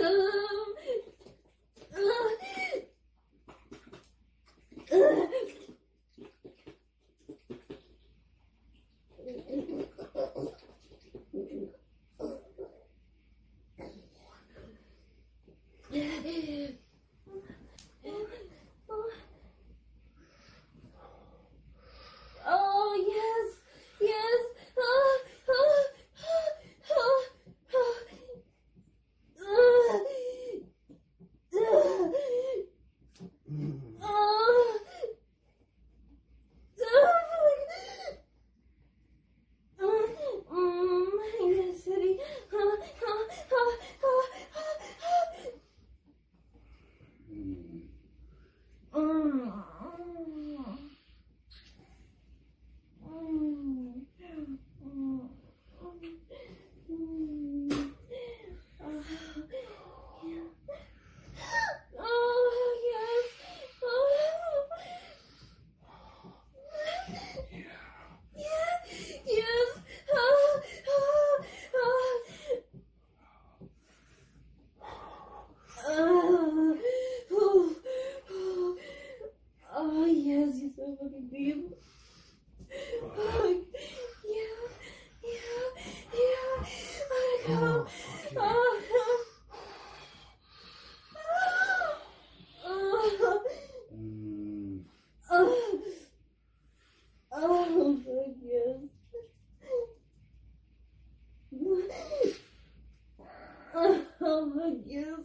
Oh, yes, yes. Ah, ah, ah, ah, ah. Yes, Eddie. Oh, yes. Yes. Oh, yes, you're so fucking deep. Oh, yeah. I know. Oh, fuck yes. Oh, fuck yes.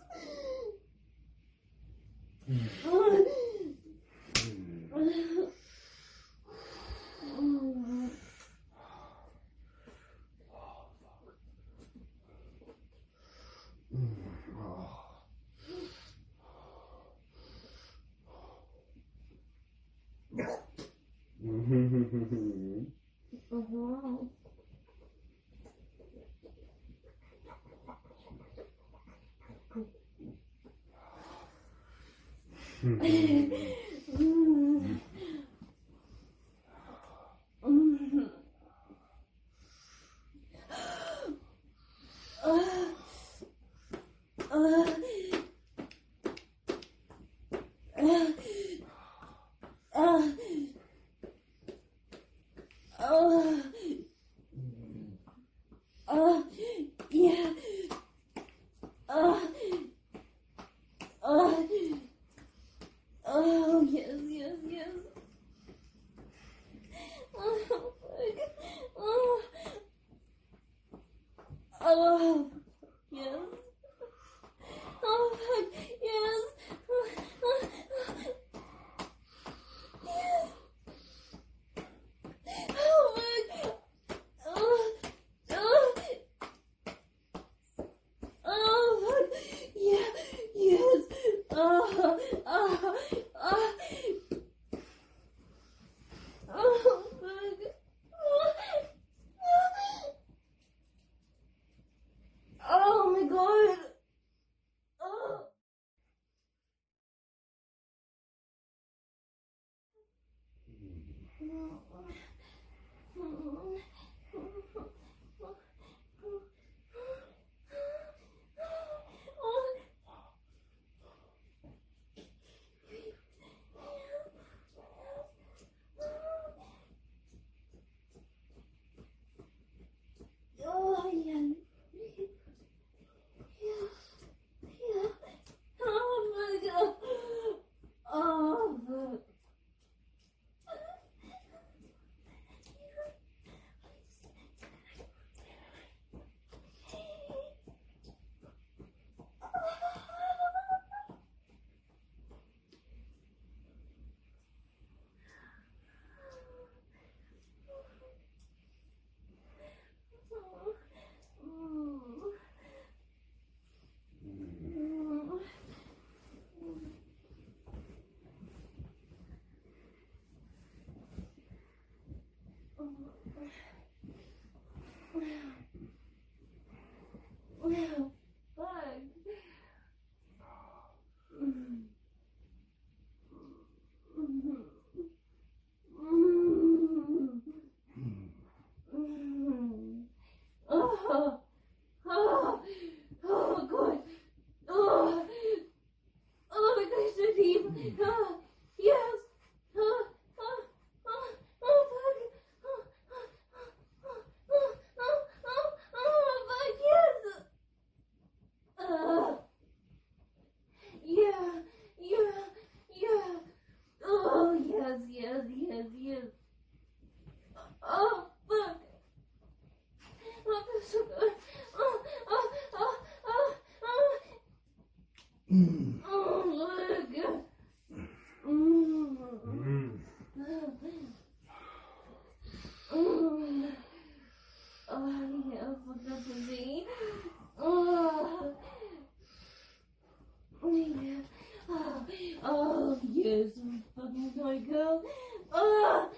Yeah. Oh, yes. Oh, fuck. Oh, yes. Oh, fuck. Yes. Yes. Oh, fuck. Oh, fuck. Yeah. Yes. Oh, fuck. Oh, my God. Oh. Oh, yeah. Yeah. Oh, my God. Oh, fuck. Well, fuck. Oh, oh, oh, God. Oh. Oh, look. Oh, yeah, fucked up to me. Oh, yeah. Oh, yes, fucking Michael. Oh,